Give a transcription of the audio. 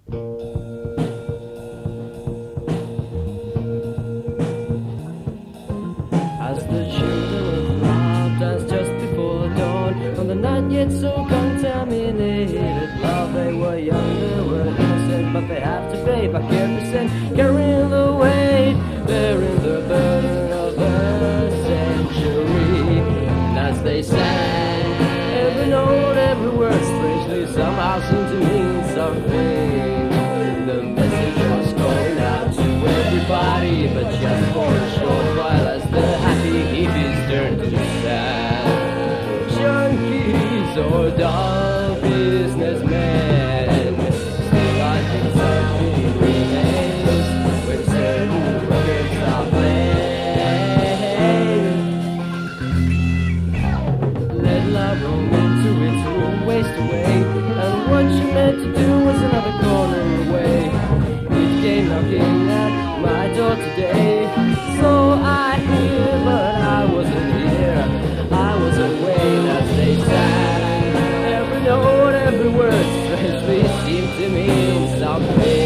As the children of love dance just before dawn, on the night yet so contaminated love, they were young, they were innocent, but they have to pay back every cent, carrying the weight, bearing the burden of the century. And as they sang, every note, every word, strangely somehow seemed to mean something. The message was going out to everybody, but just for a short while, as the happy hippies turned to sad junkies or dull businessmen. Still I think something remains when certain records are played. Let love roam into its room, waste away, and what you meant to do was another corner away. It came knocking at my door today, so I hear, but I wasn't here. I was away as they sang. Every note, every word strangely seemed to mean something.